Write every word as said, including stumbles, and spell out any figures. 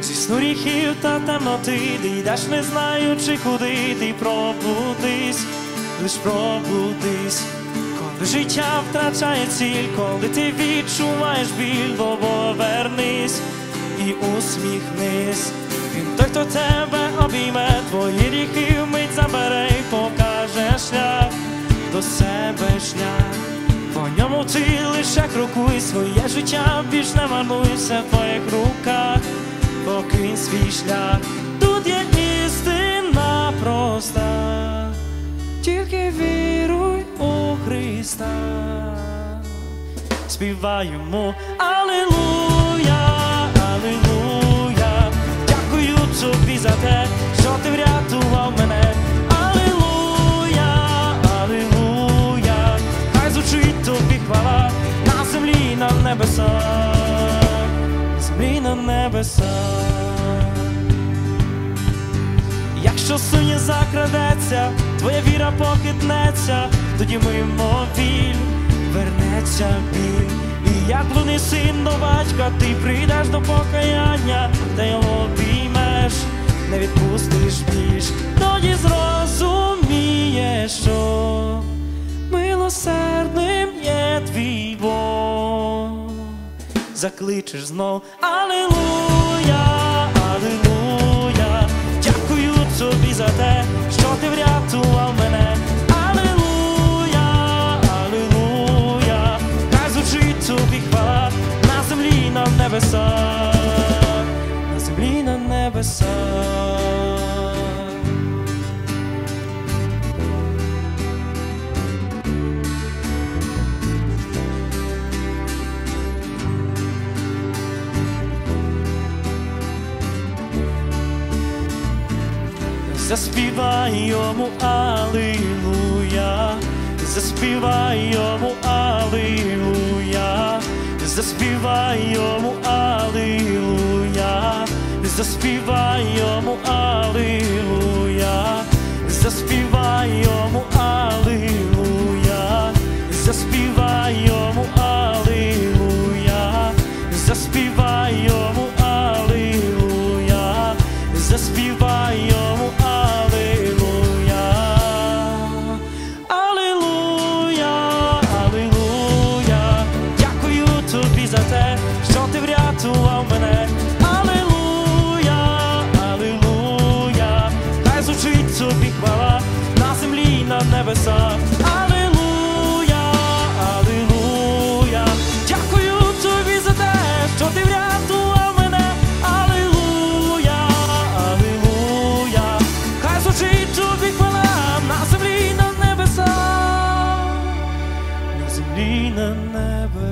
Зі сну гріхів та темноти, ти йдеш, не знаючи куди, ти пробудись, лиш пробудись. Коли життя втрачає ціль, коли ти відчуваєш біль, повернись і усміхнись. Він той, хто тебе обійме, твої гріхи вмить забере й покаже шлях до себе шлях. По ньому ти лише крокуй, своє життя більш не марнуй, все в твоїх руках, покинь свій шлях. Тут є істина проста, тільки віруй у Христа. Співай йому алілуя, алілуя. Дякую тобі за те, що ти врятував мене. Алілуя, алілуя. Хай звучить тобі хвала на землі, на небесах, на землі, на небесах. Якщо сумні закрадеться, твоя віра похитнеться, тоді мимо біль вернеться біль. І як блудний син до батька, ти прийдеш до покаяння, та його обіймеш, не відпустиш більш. Тоді зрозумієш, що милосердним є твій Бог. Закличеш знов алілуя, алілуя. Дякую тобі за те, що ти врятував мене. Алілуя, алілуя. Хай звучить тобі хвала на землі, на небесах, на землі, на небесах. Заспівай йому алілуя, заспівай йому алілуя, заспівай йому алілуя, заспівай йому алілуя, заспівай йому алілуя, заспівай йому алілуя, заспівай йому алілуя, заспівай йому алілуя, алілуя, алілуя. Дякую тобі за те, що ти врятував мене. Алілуя, алілуя. Хай звучить тобі хвала на землі, на небесах. Алілуя, алілуя. Дякую тобі за те, що ти врятував мене. Алілуя, алілуя. Хай звучить тобі хвала на землі, на небесах, на землі, на небесах.